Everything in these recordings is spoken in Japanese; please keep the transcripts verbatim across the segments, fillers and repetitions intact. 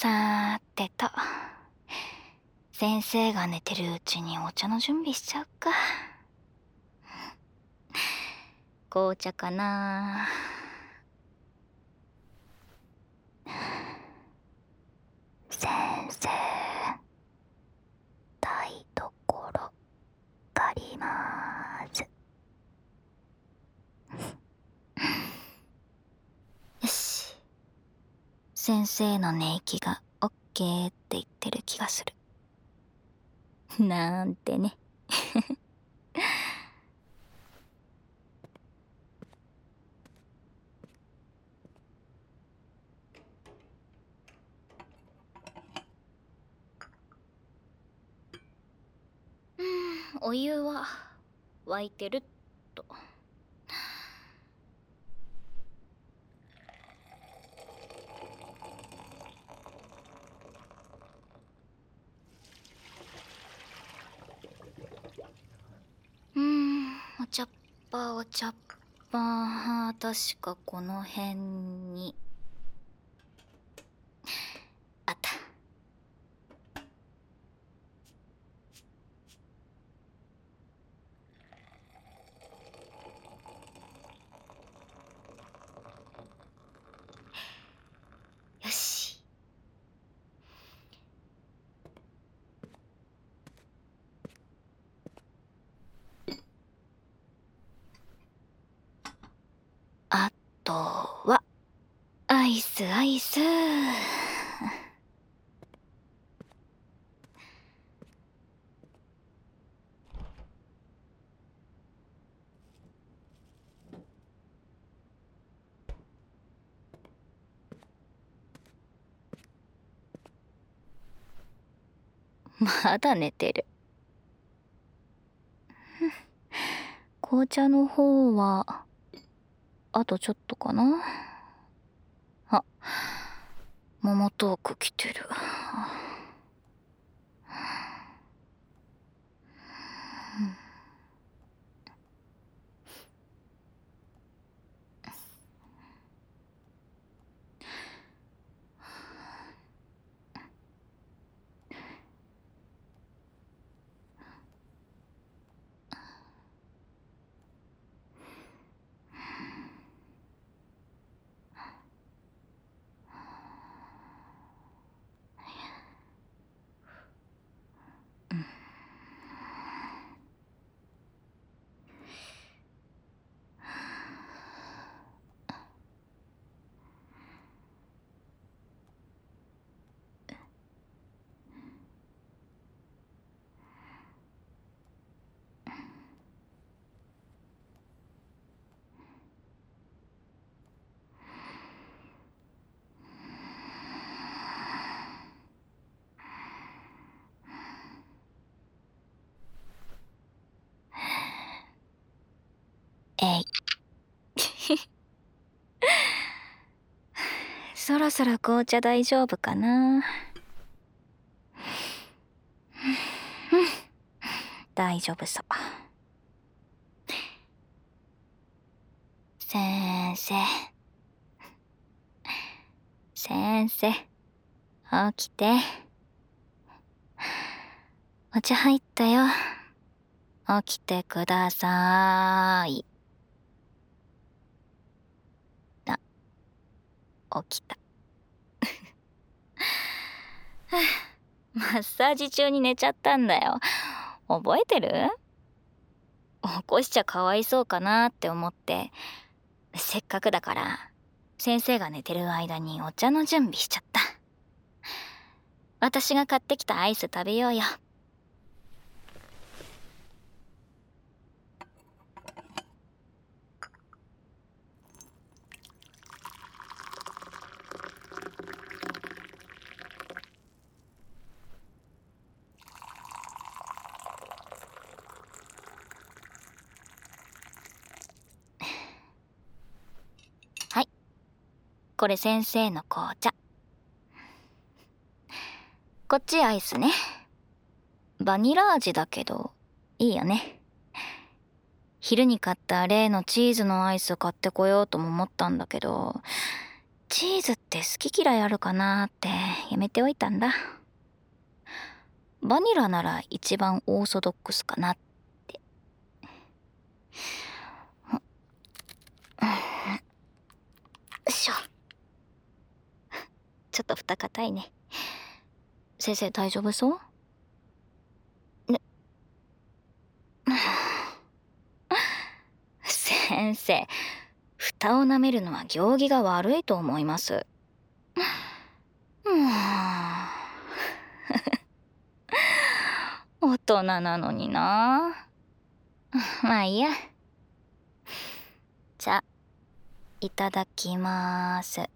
さーてと、先生が寝てるうちにお茶の準備しちゃうか。紅茶かな。先生、台所借りまーす。よし、先生の寝息がオッケーって言ってる気がする。なんてね。うん、お湯は沸いてるっと。うーん、お茶っ葉お茶っ葉、確かこの辺にあった。よし。あとはアイスアイス。まだ寝てる。紅茶の方はあとちょっとかな。あ、桃トーク来てる。えい。そろそろ紅茶大丈夫かな。大丈夫そう。先生先生、起きて。お茶入ったよ。起きてくださーい。あ、起きた。マッサージ中に寝ちゃったんだよ。覚えてる？起こしちゃかわいそうかなって思って、せっかくだから先生が寝てる間にお茶の準備しちゃった。私が買ってきたアイス食べようよ。はい、これ先生の紅茶。こっちアイスね。バニラ味だけどいいよね。昼に買った例のチーズのアイス買ってこようとも思ったんだけど、 チーズって好き嫌いあるかなってやめておいたんだ。バニラなら一番オーソドックスかなって。よいしょ。ちょっと蓋硬いね。先生大丈夫そうね。先生、蓋を舐めるのは行儀が悪いと思います。うーん大人なのにな。まあいいや。じゃあいただきまーす。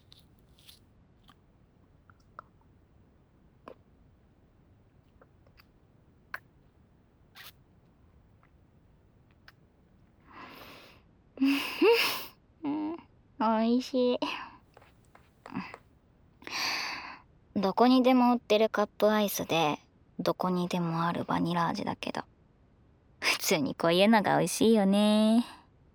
おいしい。どこにでも売ってるカップアイスでどこにでもあるバニラ味だけど、普通にこういうのが美味しいよね。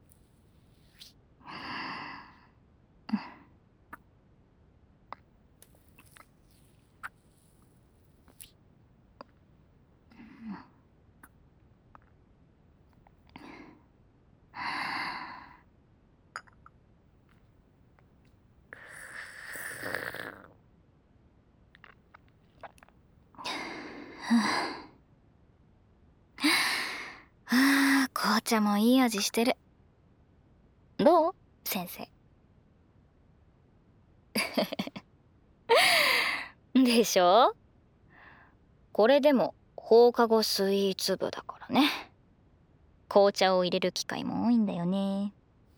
あー、紅茶もいい味してる。どう先生。でしょ。これでも放課後スイーツ部だからね。紅茶を入れる機会も多いんだよね。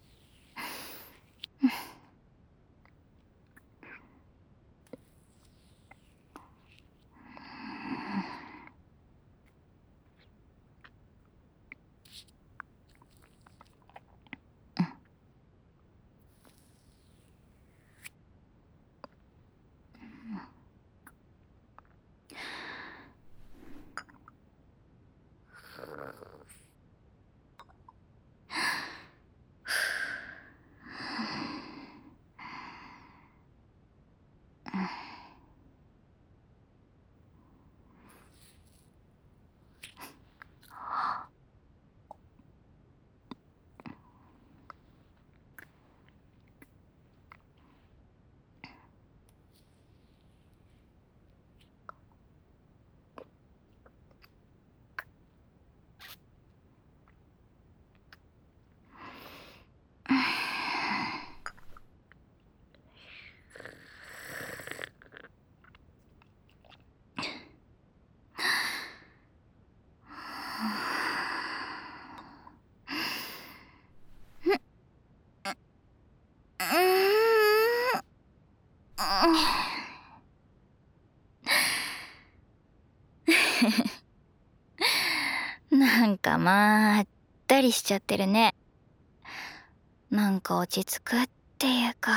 なんかまったりしちゃってるね。なんか落ち着くっていうか。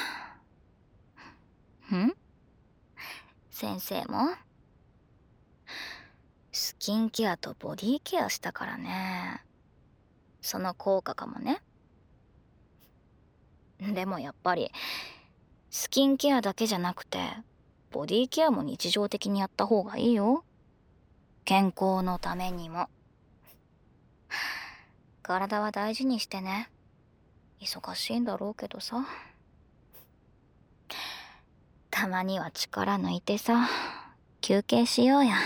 ん？先生もスキンケアとボディケアしたからね。その効果かもね。でもやっぱりスキンケアだけじゃなくてボディケアも日常的にやった方がいいよ。健康のためにも。体は大事にしてね。忙しいんだろうけどさ。たまには力抜いてさ、休憩しようや。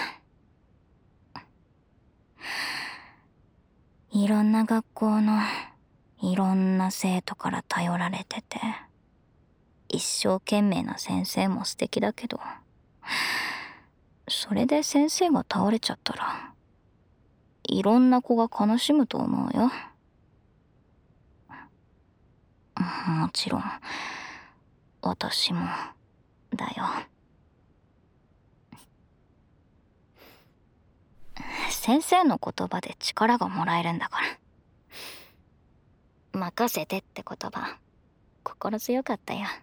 いろんな学校のいろんな生徒から頼られてて、一生懸命な先生も素敵だけど、それで先生が倒れちゃったらいろんな子が悲しむと思うよ。もちろん私もだよ。先生の言葉で力がもらえるんだから。任せてって言葉心強かったよ。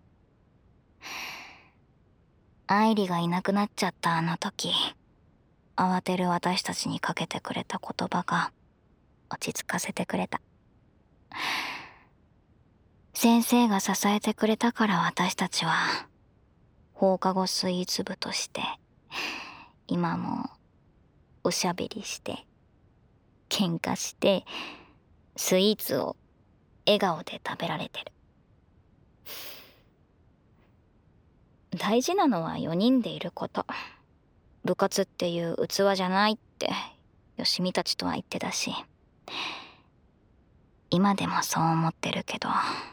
愛理がいなくなっちゃったあの時、慌てる私たちにかけてくれた言葉が落ち着かせてくれた。 先生が支えてくれたから私たちは放課後スイーツ部として今もおしゃべりして喧嘩してスイーツを笑顔で食べられてる。大事なのはよにんでいること。部活っていう器じゃないってよしみたちとは言ってたし、今でもそう思ってるけど、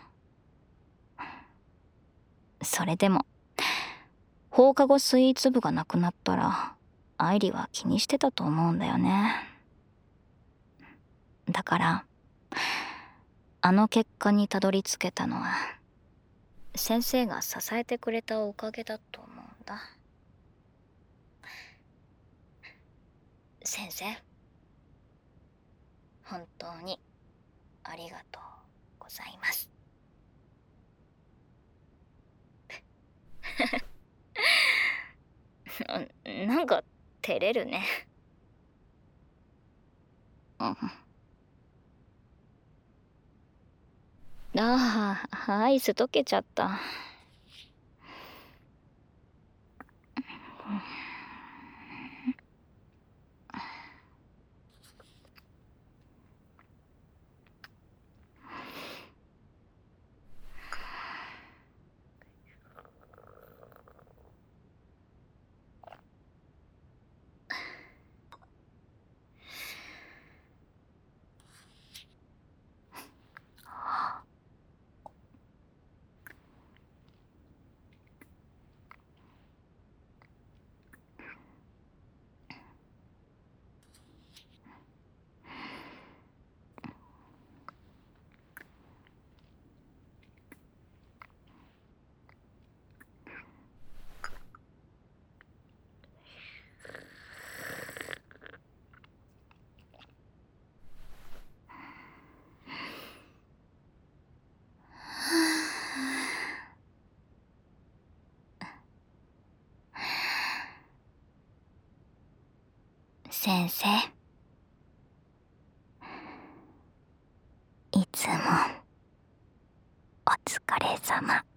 それでも放課後スイーツ部がなくなったら愛理は気にしてたと思うんだよね。だからあの結果にたどり着けたのは先生が支えてくれたおかげだと思うんだ。先生、本当にありがとうございます。なんか照れるね。うん。ああ、アイス溶けちゃった。先生、いつもお疲れ様。